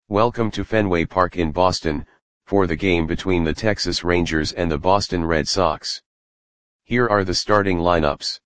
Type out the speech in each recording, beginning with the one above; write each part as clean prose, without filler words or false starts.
Welcome to Fenway Park in Boston, for the game between the Texas Rangers and the Boston Red Sox. Here are the starting lineups.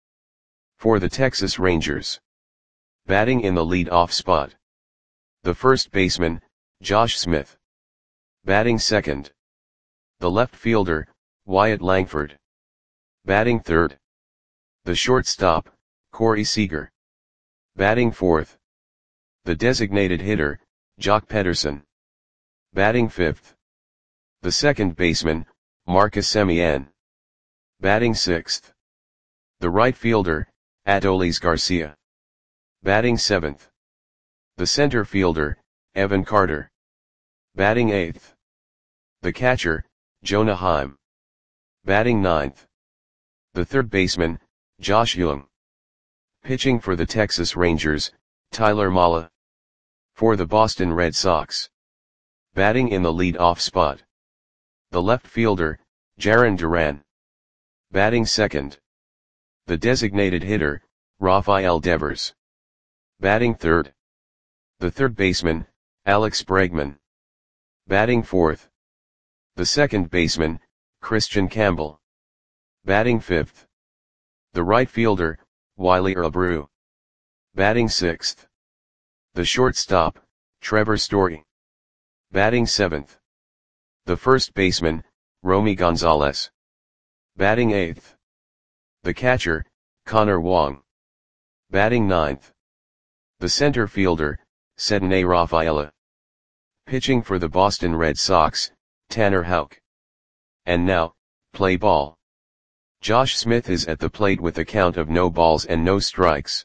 For the Texas Rangers. Batting in the lead-off spot. The first baseman, Josh Smith. Batting second. The left fielder, Wyatt Langford. Batting third. The shortstop, Corey Seager. Batting fourth. The designated hitter, Joc Pederson. Batting fifth. The second baseman, Marcus Semien. Batting sixth. The right fielder, Adolis Garcia. Batting seventh. The center fielder, Evan Carter. Batting eighth. The catcher, Jonah Heim. Batting ninth. The third baseman, Josh Jung. Pitching for the Texas Rangers, Tyler Mahle. For the Boston Red Sox. Batting in the lead-off spot. The left fielder, Jarren Duran. Batting second. The designated hitter, Rafael Devers. Batting third. The third baseman, Alex Bregman. Batting fourth. The second baseman, Christian Campbell. Batting fifth. The right fielder, Wiley Abreu. Batting sixth. The shortstop, Trevor Story. Batting seventh. The first baseman, Romy Gonzalez. Batting eighth. The catcher, Connor Wong. Batting ninth. The center fielder, Ceddanne Rafaela. Pitching for the Boston Red Sox, Tanner Houck. And now, play ball. Josh Smith is at the plate with a count of no balls and no strikes.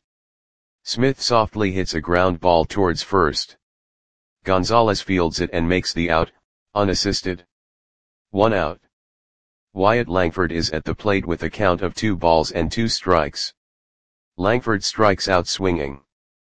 Smith softly hits a ground ball towards first. Gonzalez fields it and makes the out, unassisted. 1 out. Wyatt Langford is at the plate with a count of 2 balls and 2 strikes. Langford strikes out swinging.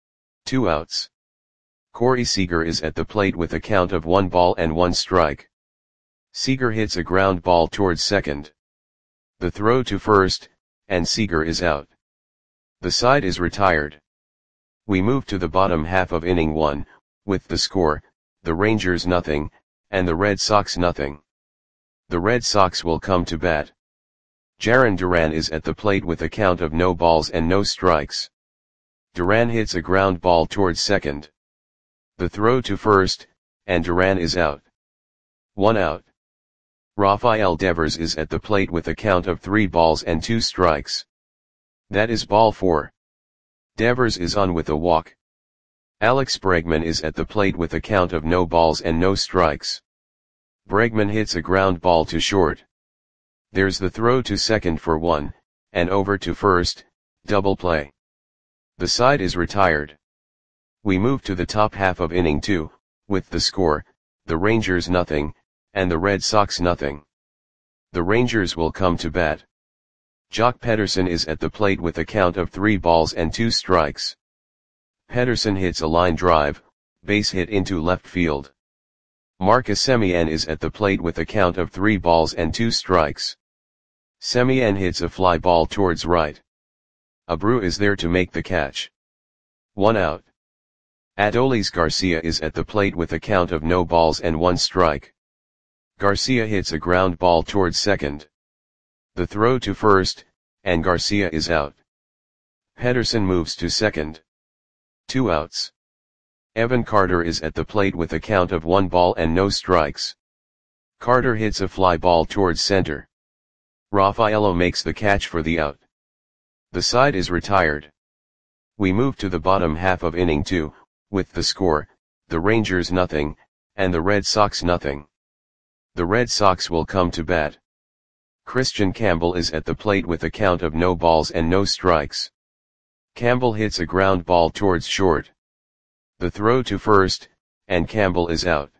2 outs. Corey Seager is at the plate with a count of 1 ball and 1 strike. Seager hits a ground ball towards second. The throw to first, and Seager is out. The side is retired. We move to the bottom half of inning 1, with the score, the Rangers nothing, and the Red Sox nothing. The Red Sox will come to bat. Jarren Duran is at the plate with a count of no balls and no strikes. Duran hits a ground ball towards second. The throw to first, and Duran is out. 1 out. Rafael Devers is at the plate with a count of 3 balls and 2 strikes. That is ball 4. Devers is on with a walk. Alex Bregman is at the plate with a count of no balls and no strikes. Bregman hits a ground ball to short. There's the throw to second for 1, and over to first, double play. The side is retired. We move to the top half of inning 2, with the score, the Rangers nothing, and the Red Sox nothing. The Rangers will come to bat. Joc Pederson is at the plate with a count of 3 balls and 2 strikes. Pederson hits a line drive, base hit into left field. Marcus Semien is at the plate with a count of 3 balls and 2 strikes. Semien hits a fly ball towards right. Abreu is there to make the catch. 1 out. Adolis Garcia is at the plate with a count of no balls and 1 strike. Garcia hits a ground ball towards second. The throw to first, and Garcia is out. Pederson moves to second. 2 outs. Evan Carter is at the plate with a count of 1 ball and no strikes. Carter hits a fly ball towards center. Rafaela makes the catch for the out. The side is retired. We move to the bottom half of inning 2, with the score, the Rangers nothing, and the Red Sox nothing. The Red Sox will come to bat. Christian Campbell is at the plate with a count of no balls and no strikes. Campbell hits a ground ball towards short. The throw to first, and Campbell is out.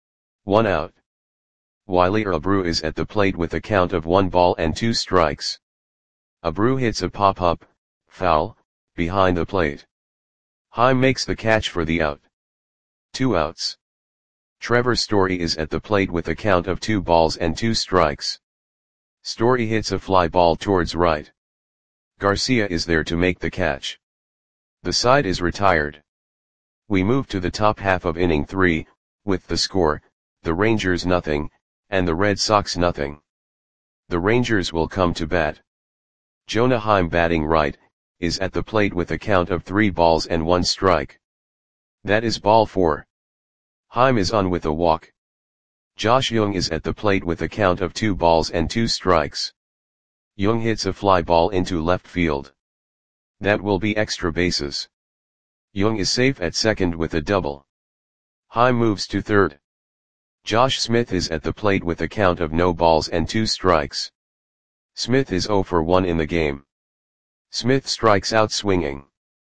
1 out. Wiley Abreu is at the plate with a count of 1 ball and 2 strikes. Abreu hits a pop-up, foul, behind the plate. Heim makes the catch for the out. 2 outs. Trevor Story is at the plate with a count of 2 balls and 2 strikes. Story hits a fly ball towards right. Garcia is there to make the catch. The side is retired. We move to the top half of inning 3, with the score, the Rangers nothing, and the Red Sox nothing. The Rangers will come to bat. Jonah Heim batting right, is at the plate with a count of 3 balls and 1 strike. That is ball 4. Heim is on with a walk. Josh Jung is at the plate with a count of 2 balls and 2 strikes. Jung hits a fly ball into left field. That will be extra bases. Jung is safe at second with a double. Heim moves to third. Josh Smith is at the plate with a count of no balls and 2 strikes. Smith is 0 for 1 in the game. Smith strikes out swinging.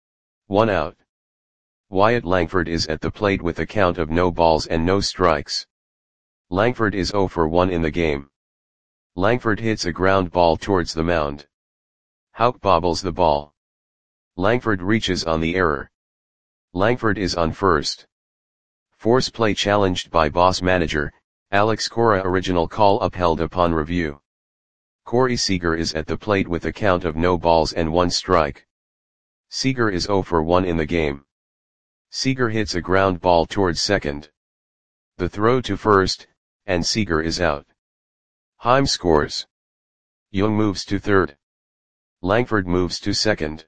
1 out. Wyatt Langford is at the plate with a count of no balls and no strikes. Langford is 0 for 1 in the game. Langford hits a ground ball towards the mound. Houck bobbles the ball. Langford reaches on the error. Langford is on first. Force play challenged by boss manager, Alex Cora. Original call upheld upon review. Corey Seager is at the plate with a count of no balls and 1 strike. Seager is 0 for 1 in the game. Seager hits a ground ball towards second. The throw to first, and Seager is out. Heim scores. Jung moves to third. Langford moves to second.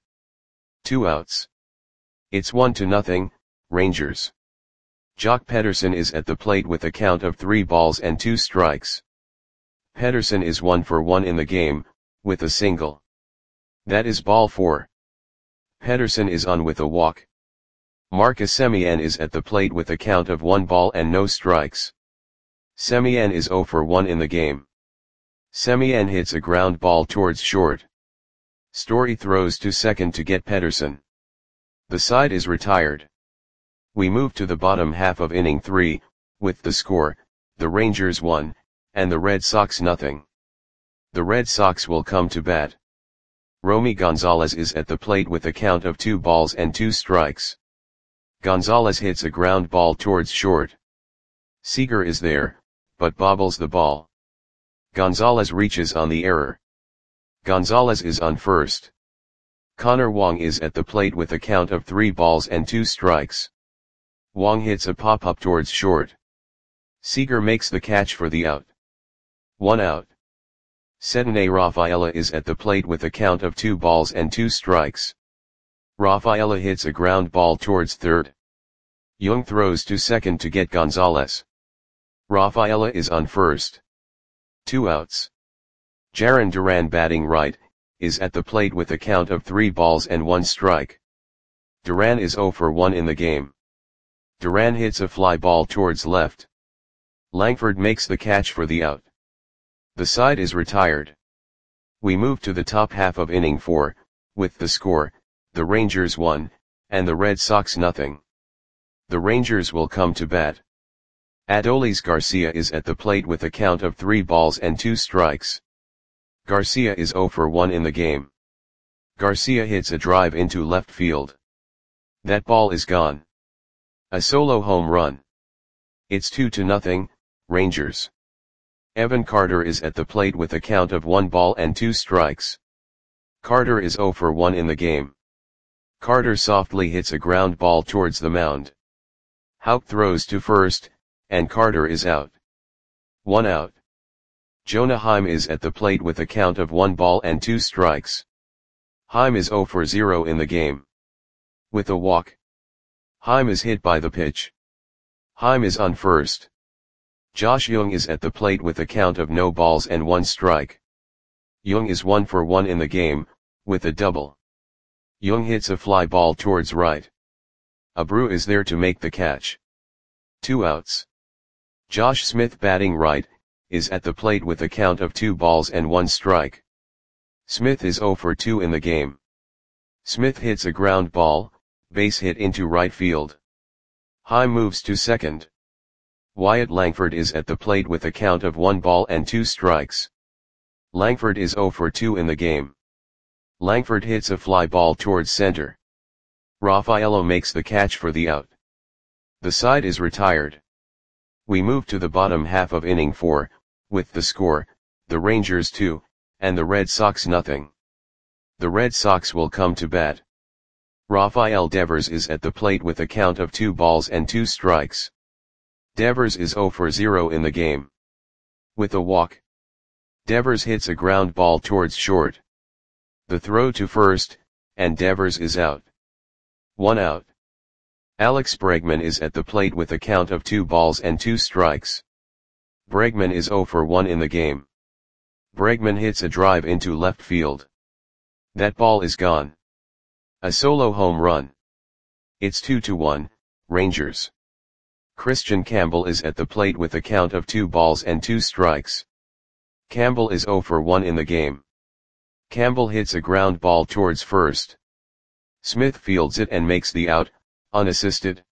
2 outs. It's 1-0, Rangers. Jock Pederson is at the plate with a count of 3 balls and 2 strikes. Pederson is 1 for 1 in the game, with a single. That is ball 4. Pederson is on with a walk. Marcus Semien is at the plate with a count of 1 ball and no strikes. Semien is 0 for 1 in the game. Semien hits a ground ball towards short. Story throws to second to get Pederson. The side is retired. We move to the bottom half of inning 3, with the score, the Rangers 1, and the Red Sox nothing. The Red Sox will come to bat. Romy Gonzalez is at the plate with a count of 2 balls and 2 strikes. Gonzalez hits a ground ball towards short. Seager is there, but bobbles the ball. Gonzalez reaches on the error. Gonzalez is on first. Connor Wong is at the plate with a count of 3 balls and 2 strikes. Wong hits a pop-up towards short. Seager makes the catch for the out. 1 out. Cedinne Rafaela is at the plate with a count of 2 balls and 2 strikes. Rafaela hits a ground ball towards third. Jung throws to second to get Gonzalez. Rafaela is on first. 2 outs. Jarren Duran batting right, is at the plate with a count of 3 balls and 1 strike. Duran is 0 for 1 in the game. Duran hits a fly ball towards left. Langford makes the catch for the out. The side is retired. We move to the top half of inning 4, with the score, the Rangers 1, and the Red Sox nothing. The Rangers will come to bat. Adolis Garcia is at the plate with a count of 3 balls and 2 strikes. Garcia is 0 for 1 in the game. Garcia hits a drive into left field. That ball is gone. A solo home run. It's 2-0, Rangers. Evan Carter is at the plate with a count of 1 ball and 2 strikes. Carter is 0 for 1 in the game. Carter softly hits a ground ball towards the mound. Houck throws to first, and Carter is out. 1 out. Jonah Heim is at the plate with a count of 1 ball and 2 strikes. Heim is 0 for 0 in the game. With a walk. Heim is hit by the pitch. Heim is on first. Josh Jung is at the plate with a count of no balls and 1 strike. Jung is 1 for 1 in the game, with a double. Jung hits a fly ball towards right. Abreu is there to make the catch. 2 outs. Josh Smith batting right, is at the plate with a count of 2 balls and 1 strike. Smith is 0 for 2 in the game. Smith hits a ground ball, base hit into right field. Heim moves to second. Wyatt Langford is at the plate with a count of 1 ball and 2 strikes. Langford is 0 for 2 in the game. Langford hits a fly ball towards center. Rafaela makes the catch for the out. The side is retired. We move to the bottom half of inning 4, with the score, the Rangers 2, and the Red Sox nothing. The Red Sox will come to bat. Rafael Devers is at the plate with a count of 2 balls and 2 strikes. Devers is 0 for 0 in the game. With a walk, Devers hits a ground ball towards short. The throw to first, and Devers is out. 1 out. Alex Bregman is at the plate with a count of 2 balls and 2 strikes. Bregman is 0 for 1 in the game. Bregman hits a drive into left field. That ball is gone. A solo home run. It's 2-1, Rangers. Christian Campbell is at the plate with a count of 2 balls and 2 strikes. Campbell is 0 for 1 in the game. Campbell hits a ground ball towards first. Smith fields it and makes the out, unassisted.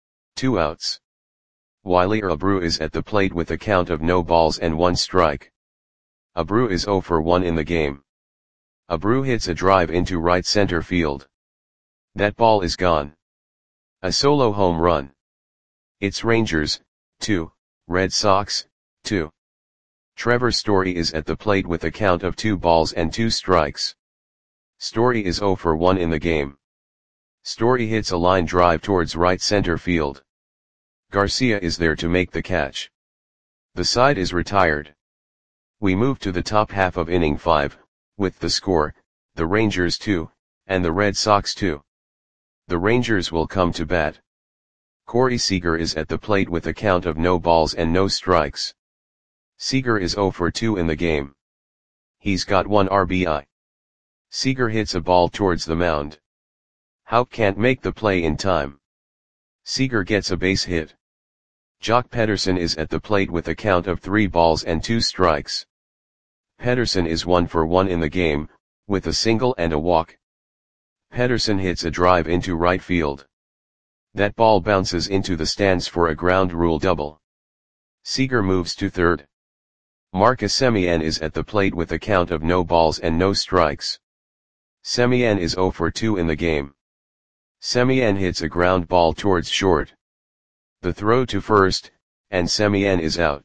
2 outs. Wiley Abreu is at the plate with a count of no balls and 1 strike. Abreu is 0 for 1 in the game. Abreu hits a drive into right center field. That ball is gone. A solo home run. It's Rangers, 2, Red Sox, 2. Trevor Story is at the plate with a count of 2 balls and 2 strikes. Story is 0 for 1 in the game. Story hits a line drive towards right center field. Garcia is there to make the catch. The side is retired. We move to the top half of inning 5, with the score, the Rangers 2, and the Red Sox 2. The Rangers will come to bat. Corey Seager is at the plate with a count of no balls and no strikes. Seager is 0 for 2 in the game. He's got 1 RBI. Seager hits a ball towards the mound. Houck can't make the play in time. Seager gets a base hit. Jock Pederson is at the plate with a count of 3 balls and 2 strikes. Pederson is 1 for 1 in the game, with a single and a walk. Pederson hits a drive into right field. That ball bounces into the stands for a ground rule double. Seager moves to third. Marcus Semien is at the plate with a count of no balls and no strikes. Semien is 0 for 2 in the game. Semien hits a ground ball towards short. The throw to first, and Semien is out.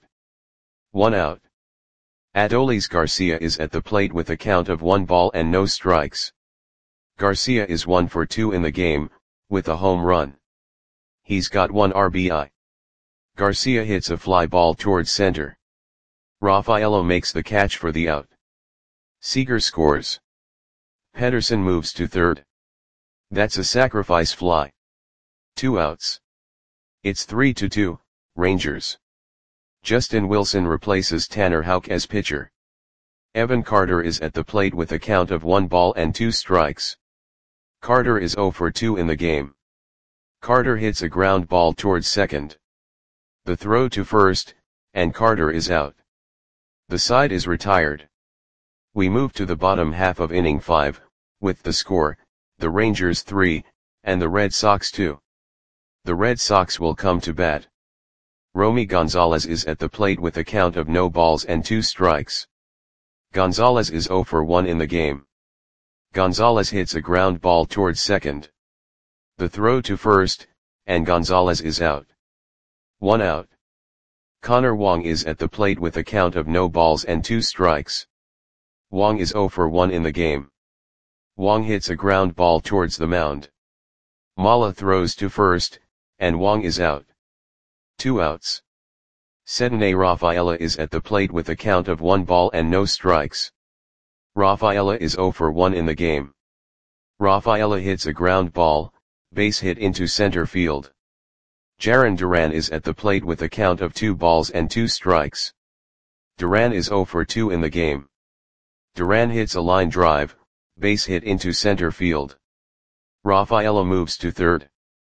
1 out. Adolis Garcia is at the plate with a count of 1 ball and no strikes. Garcia is 1 for 2 in the game, with a home run. He's got 1 RBI. Garcia hits a fly ball towards center. Rafaelo makes the catch for the out. Seager scores. Pederson moves to third. That's a sacrifice fly. 2 outs. It's 3-2, Rangers. Justin Wilson replaces Tanner Houck as pitcher. Evan Carter is at the plate with a count of 1 ball and 2 strikes. Carter is 0 for 2 in the game. Carter hits a ground ball towards second. The throw to first, and Carter is out. The side is retired. We move to the bottom half of inning 5, with the score, the Rangers 3, and the Red Sox 2. The Red Sox will come to bat. Romy Gonzalez is at the plate with a count of no balls and 2 strikes. Gonzalez is 0 for 1 in the game. Gonzalez hits a ground ball towards second. The throw to first, and Gonzalez is out. 1 out. Connor Wong is at the plate with a count of no balls and 2 strikes. Wong is 0 for 1 in the game. Wong hits a ground ball towards the mound. Mala throws to first, and Wong is out. 2 outs. Cedinne Rafaela is at the plate with a count of 1 ball and no strikes. Rafaela is 0 for 1 in the game. Rafaela hits a ground ball, base hit into center field. Jarren Duran is at the plate with a count of 2 balls and 2 strikes. Duran is 0 for 2 in the game. Duran hits a line drive, base hit into center field. Rafaela moves to third.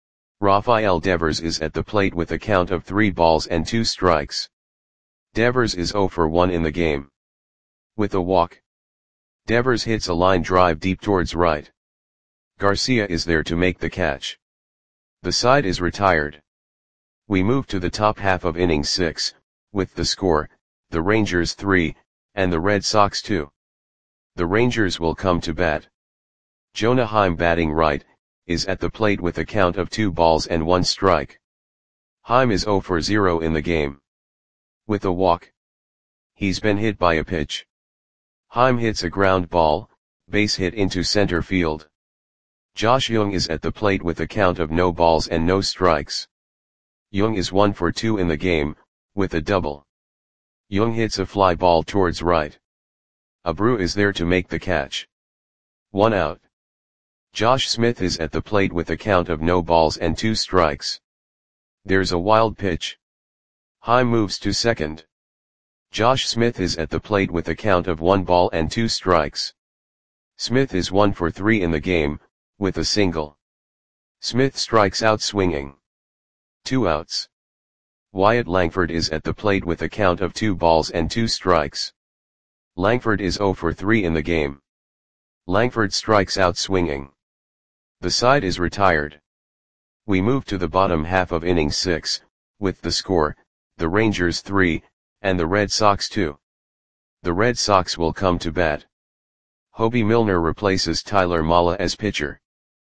Rafael Devers is at the plate with a count of 3 balls and 2 strikes. Devers is 0 for 1 in the game. With a walk, Devers hits a line drive deep towards right. Garcia is there to make the catch. The side is retired. We move to the top half of inning 6, with the score, the Rangers 3, and the Red Sox 2. The Rangers will come to bat. Jonah Heim batting right, is at the plate with a count of 2 balls and 1 strike. Heim is 0 for 0 in the game. With a walk, he's been hit by a pitch. Heim hits a ground ball, base hit into center field. Josh Jung is at the plate with a count of no balls and no strikes. Jung is 1 for 2 in the game, with a double. Jung hits a fly ball towards right. Abreu is there to make the catch. 1 out. Josh Smith is at the plate with a count of no balls and 2 strikes. There's a wild pitch. High moves to second. Josh Smith is at the plate with a count of 1 ball and 2 strikes. Smith is 1 for 3 in the game, with a single. Smith strikes out swinging. 2 outs. Wyatt Langford is at the plate with a count of 2 balls and 2 strikes. Langford is 0 for 3 in the game. Langford strikes out swinging. The side is retired. We move to the bottom half of inning 6, with the score, the Rangers 3, and the Red Sox 2. The Red Sox will come to bat. Hoby Milner replaces Tyler Mahle as pitcher.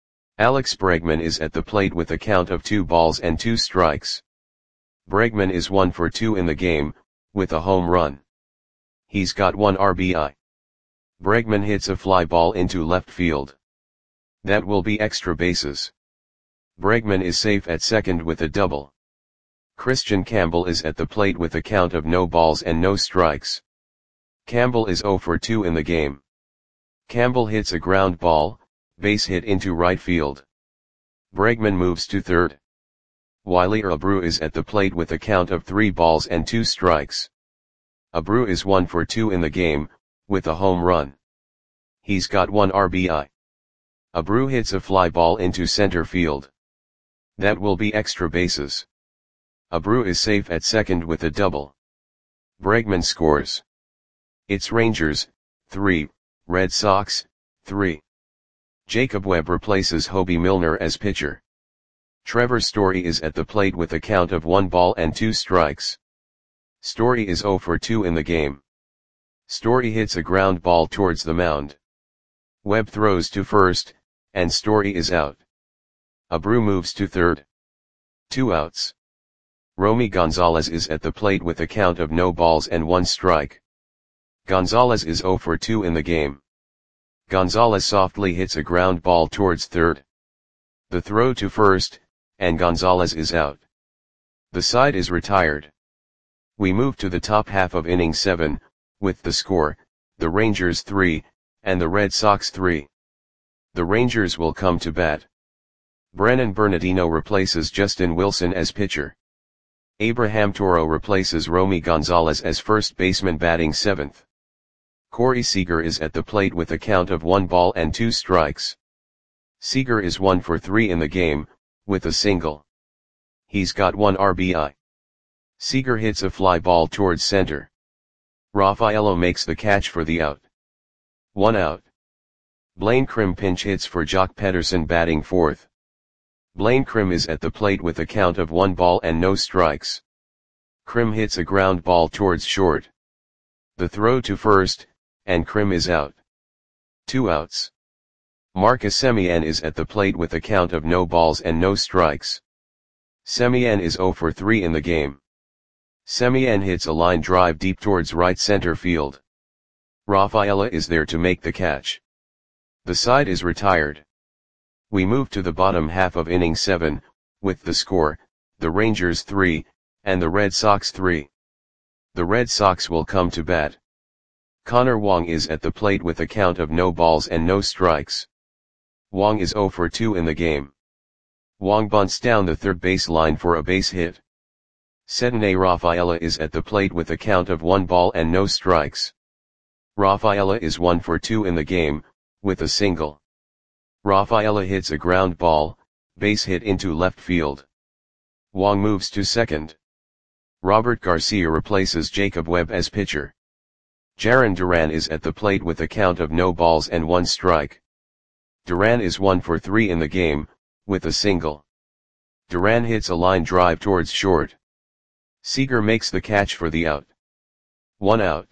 Alex Bregman is at the plate with a count of 2 balls and 2 strikes. Bregman is 1 for 2 in the game, with a home run. He's got 1 RBI. Bregman hits a fly ball into left field. That will be extra bases. Bregman is safe at second with a double. Christian Campbell is at the plate with a count of no balls and no strikes. Campbell is 0 for 2 in the game. Campbell hits a ground ball, base hit into right field. Bregman moves to third. Wiley Abreu is at the plate with a count of 3 balls and 2 strikes. Abreu is 1 for 2 in the game, with a home run. He's got 1 RBI. Abreu hits a fly ball into center field. That will be extra bases. Abreu is safe at second with a double. Bregman scores. It's Rangers, 3, Red Sox, 3. Jacob Webb replaces Hoby Milner as pitcher. Trevor Story is at the plate with a count of 1 ball and 2 strikes. Story is 0 for 2 in the game. Story hits a ground ball towards the mound. Webb throws to first, and Story is out. Abreu moves to third. 2 outs. Romy Gonzalez is at the plate with a count of no balls and 1 strike. Gonzalez is 0 for 2 in the game. Gonzalez softly hits a ground ball towards third. The throw to first, and Gonzalez is out. The side is retired. We move to the top half of inning 7, with the score, the Rangers 3, and the Red Sox 3. The Rangers will come to bat. Brennan Bernardino replaces Justin Wilson as pitcher. Abraham Toro replaces Romy Gonzalez as first baseman batting 7th. Corey Seager is at the plate with a count of 1 ball and 2 strikes. Seager is 1 for 3 in the game, with a single. He's got 1 RBI. Seager hits a fly ball towards center. Raffaello makes the catch for the out. 1 out. Blaine Crim pinch hits for Jock Pederson batting 4th. Blaine Crim is at the plate with a count of 1 ball and no strikes. Crim hits a ground ball towards short. The throw to first, and Crim is out. 2 outs. Marcus Semien is at the plate with a count of no balls and no strikes. Semien is 0 for 3 in the game. Semien hits a line drive deep towards right center field. Rafaela is there to make the catch. The side is retired. We move to the bottom half of inning 7, with the score, the Rangers 3, and the Red Sox 3. The Red Sox will come to bat. Connor Wong is at the plate with a count of no balls and no strikes. Wong is 0 for 2 in the game. Wong bunts down the third base line for a base hit. Setane Rafaela is at the plate with a count of 1 ball and no strikes. Rafaela is 1 for 2 in the game, with a single. Rafaela hits a ground ball, base hit into left field. Wong moves to second. Robert Garcia replaces Jacob Webb as pitcher. Jarren Duran is at the plate with a count of no balls and 1 strike. Duran is 1 for 3 in the game, with a single. Duran hits a line drive towards short. Seager makes the catch for the out. 1 out.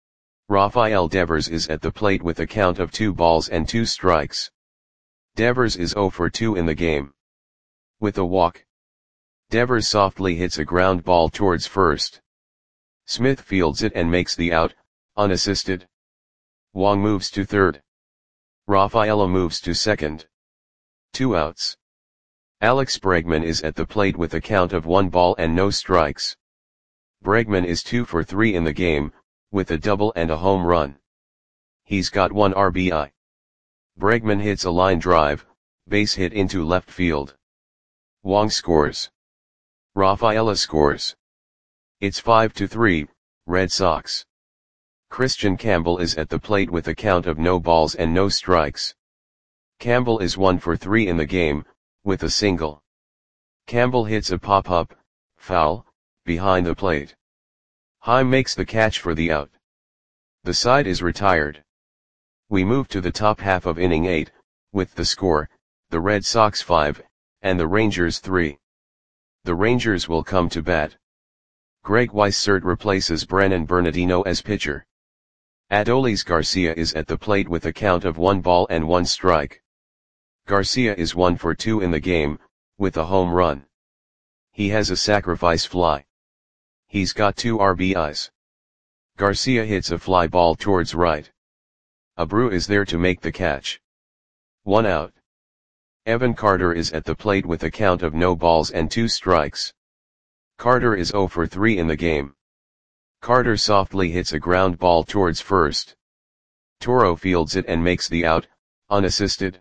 Rafael Devers is at the plate with a count of 2 balls and 2 strikes. Devers is 0 for 2 in the game. With a walk. Devers softly hits a ground ball towards first. Smith fields it and makes the out, unassisted. Wong moves to third. Rafaela moves to second. 2 outs. Alex Bregman is at the plate with a count of 1 ball and no strikes. Bregman is 2 for 3 in the game, with a double and a home run. He's got 1 RBI. Bregman hits a line drive, base hit into left field. Wong scores. Rafaela scores. It's 5-3, Red Sox. Christian Campbell is at the plate with a count of no balls and no strikes. Campbell is 1 for 3 in the game, with a single. Campbell hits a pop-up, foul, behind the plate. Heim makes the catch for the out. The side is retired. We move to the top half of inning 8, with the score, the Red Sox 5, and the Rangers 3. The Rangers will come to bat. Greg Weissert replaces Brennan Bernardino as pitcher. Adolis Garcia is at the plate with a count of 1 ball and 1 strike. Garcia is 1 for 2 in the game, with a home run. He has a sacrifice fly. He's got 2 RBIs. Garcia hits a fly ball towards right. Abreu is there to make the catch. 1 out. Evan Carter is at the plate with a count of no balls and 2 strikes. Carter is 0 for 3 in the game. Carter softly hits a ground ball towards first. Toro fields it and makes the out, unassisted.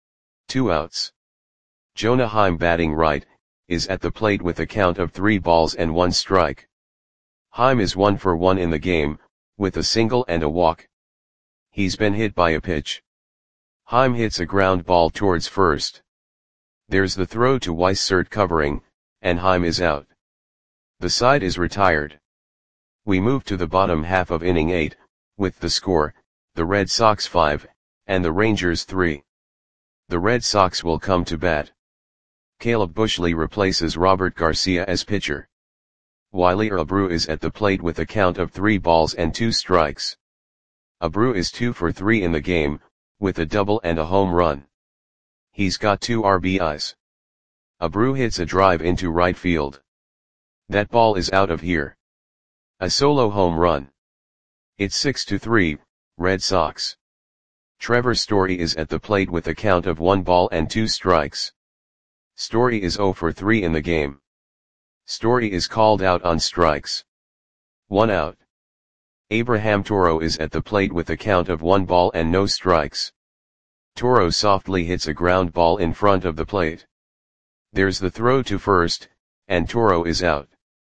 2 outs. Jonah Heim, batting right, is at the plate with a count of 3 balls and 1 strike. Heim is 1 for 1 in the game, with a single and a walk. He's been hit by a pitch. Heim hits a ground ball towards first. There's the throw to Weissert covering, and Heim is out. The side is retired. We move to the bottom half of inning 8, with the score, the Red Sox 5, and the Rangers 3. The Red Sox will come to bat. Caleb Bushley replaces Robert Garcia as pitcher. Wilyer Abreu is at the plate with a count of 3 balls and 2 strikes. Abreu is 2 for 3 in the game, with a double and a home run. He's got 2 RBIs. Abreu hits a drive into right field. That ball is out of here. A solo home run. It's 6-3, Red Sox. Trevor Story is at the plate with a count of 1 ball and 2 strikes. Story is 0 for 3 in the game. Story is called out on strikes. 1 out. Abraham Toro is at the plate with a count of 1 ball and no strikes. Toro softly hits a ground ball in front of the plate. There's the throw to first, and Toro is out.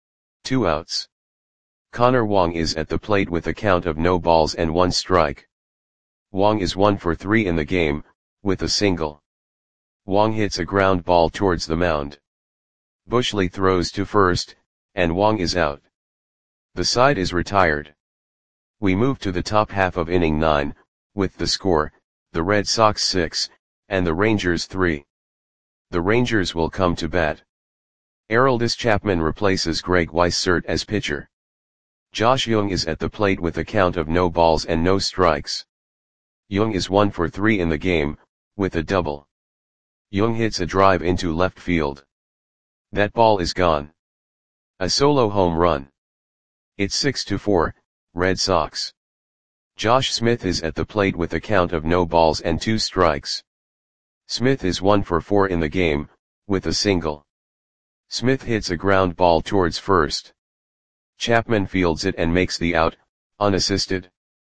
2 outs. Connor Wong is at the plate with a count of no balls and 1 strike. Wong is 1 for 3 in the game, with a single. Wong hits a ground ball towards the mound. Bushley throws to first, and Wong is out. The side is retired. We move to the top half of inning 9, with the score, the Red Sox 6, and the Rangers 3. The Rangers will come to bat. Aroldis Chapman replaces Greg Weissert as pitcher. Josh Jung is at the plate with a count of no balls and no strikes. Jung is 1 for 3 in the game, with a double. Jung hits a drive into left field. That ball is gone. A solo home run. It's 6-4, Red Sox. Josh Smith is at the plate with a count of no balls and 2 strikes. Smith is 1 for 4 in the game, with a single. Smith hits a ground ball towards first. Chapman fields it and makes the out, unassisted.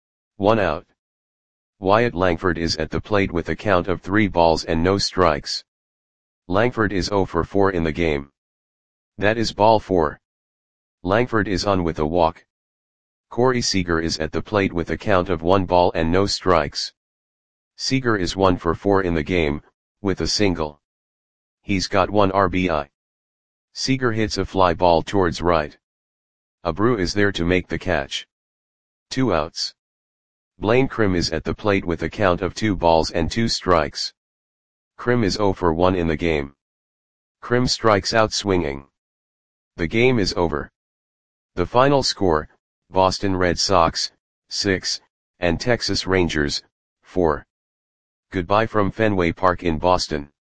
1 out. Wyatt Langford is at the plate with a count of 3 balls and no strikes. Langford is 0 for 4 in the game. That is ball 4. Langford is on with a walk. Corey Seager is at the plate with a count of 1 ball and no strikes. Seager is 1 for 4 in the game, with a single. He's got 1 RBI. Seager hits a fly ball towards right. Abreu is there to make the catch. 2 outs. Blaine Crim is at the plate with a count of 2 balls and 2 strikes. Crim is 0 for 1 in the game. Crim strikes out swinging. The game is over. The final score, Boston Red Sox, 6, and Texas Rangers, 4. Goodbye from Fenway Park in Boston.